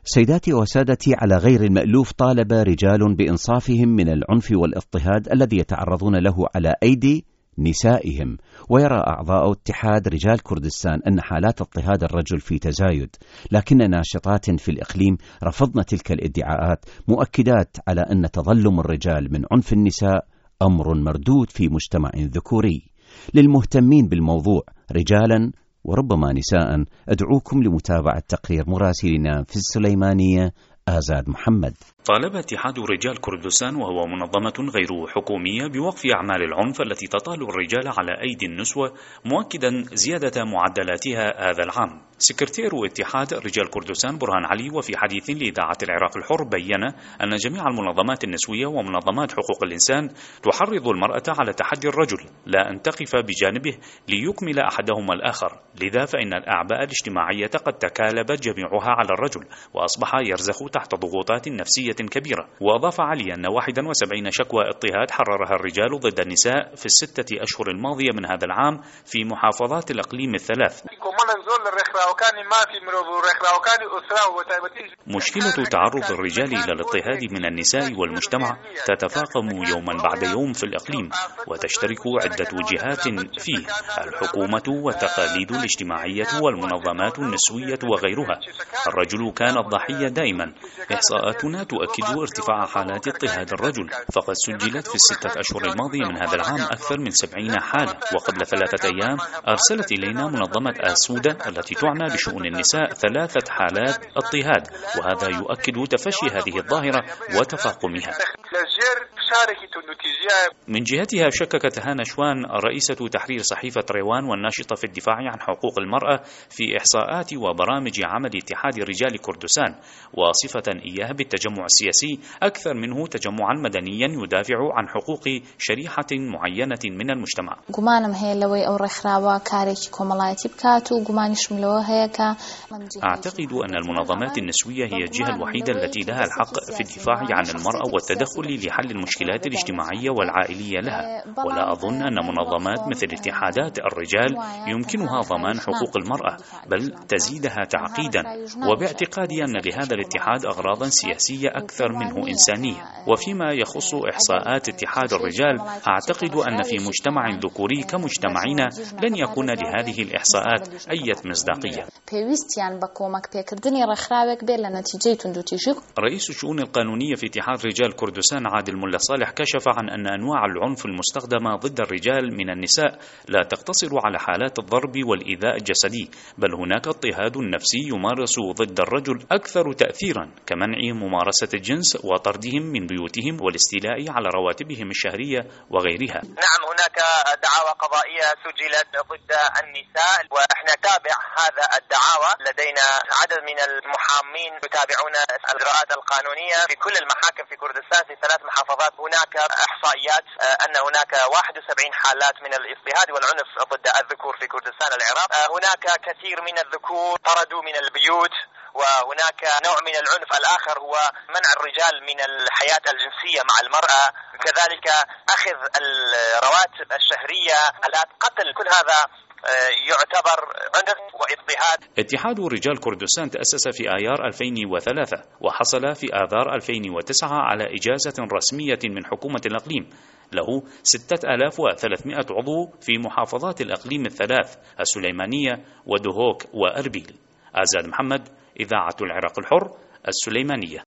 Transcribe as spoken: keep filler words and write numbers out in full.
سيداتي وسادتي، على غير المألوف طالب رجال بإنصافهم من العنف والاضطهاد الذي يتعرضون له على أيدي نسائهم، ويرى أعضاء اتحاد رجال كردستان أن حالات اضطهاد الرجل في تزايد، لكن ناشطات في الإقليم رفضن تلك الادعاءات، مؤكدات على أن تظلم الرجال من عنف النساء أمر مردود في مجتمع ذكوري. للمهتمين بالموضوع رجالا وربما نساء، أدعوكم لمتابعة تقرير مراسلنا في السليمانية آزاد محمد. طالب اتحاد رجال كردستان، وهو منظمة غير حكومية، بوقف أعمال العنف التي تطال الرجال على أيدي النسوة، مؤكدا زيادة معدلاتها هذا العام. سكرتير اتحاد رجال كردستان برهان علي، وفي حديث لإذاعة العراق الحر، بين أن جميع المنظمات النسوية ومنظمات حقوق الإنسان تحرض المرأة على تحدي الرجل، لا أن تقف بجانبه ليكمل أحدهما الآخر، لذا فإن الأعباء الاجتماعية قد تكالبت جميعها على الرجل، وأصبح يرزخ تحت ضغوطات نفسية كبيرة. وأضاف علي أن واحد وسبعين شكوى اضطهاد حررها الرجال ضد النساء في الستة أشهر الماضية من هذا العام في محافظات الإقليم الثلاث. مشكلة تعرض الرجال إلى الاضطهاد من النساء والمجتمع تتفاقم يوما بعد يوم في الإقليم، وتشترك عدة جهات فيه: الحكومة والتقاليد الاجتماعية والمنظمات النسوية وغيرها. الرجل كان الضحية دائما. إحصاءاتنا تؤكد ارتفاع حالات اضطهاد الرجل، فقد سجلت في الستة أشهر الماضية من هذا العام أكثر من سبعين حالة. وقبل ثلاثة أيام أرسلت إلينا منظمة آسودة التي تعنى بشؤون النساء ثلاثة حالات اضطهاد، وهذا يؤكد تفشي هذه الظاهرة وتفاقمها. من جهتها شككت هانا شوان، رئيسة تحرير صحيفة ريوان والناشطة في الدفاع عن حقوق المرأة، في إحصاءات وبرامج عمل اتحاد رجال كردستان، واصفة إياه بالتجمع السياسي أكثر منه تجمعا مدنيا يدافع عن حقوق شريحة معينة من المجتمع. أعتقد أن المنظمات النسوية هي الجهة الوحيدة التي لها الحق في الدفاع عن المرأة والتدخل لحل المشكلات الاجتماعية والعائلية لها، ولا أظن أن منظمات مثل اتحادات الرجال يمكنها ضمان حقوق المرأة، بل تزيدها تعقيدا. وباعتقادي أن لهذا الاتحاد أغراضا سياسية أكثر منه إنسانية. وفيما يخص إحصاءات اتحاد الرجال، أعتقد أن في مجتمع ذكوري كمجتمعنا لن يكون لهذه الإحصاءات أي مصداقية. رئيس الشؤون القانونية في اتحاد رجال كردستان عادل ملا صالح كشف عن أن أنواع العنف المستخدمة ضد الرجال من النساء لا تقتصر على حالات الضرب والإيذاء الجسدي، بل هناك اضطهاد نفسي يمارس ضد الرجل أكثر تأثيرا، كمنع ممارسة الجنس وطردهم من بيوتهم والاستيلاء على رواتبهم الشهرية وغيرها. نعم، هناك دعاوى قضائية سجلت ضد النساء، وإحنا نتابع هذا الدعاوى. لدينا عدد من المحامين يتابعون الإجراءات القانونية في كل المحاكم في كردستان في ثلاث محافظات. هناك إحصائيات أن هناك واحد وسبعين حالات من الاضطهاد والعنف ضد الذكور في كردستان العراق. هناك كثير من الذكور طردوا من البيوت، وهناك نوع من العنف الآخر هو منع الرجال من الحياة الجنسية مع المرأة، كذلك أخذ الرواتب الشهرية، قتل. كل هذا يعتبر عنف واضطهاد. اتحاد رجال كردستان تأسس في آيار ألفين وثلاثة، وحصل في آذار ألفين وتسعة على إجازة رسمية من حكومة الإقليم. له ستة آلاف وثلاثمائة عضو في محافظات الإقليم الثلاث: السليمانية ودهوك وأربيل. آزاد محمد، إذاعة العراق الحر، السليمانية.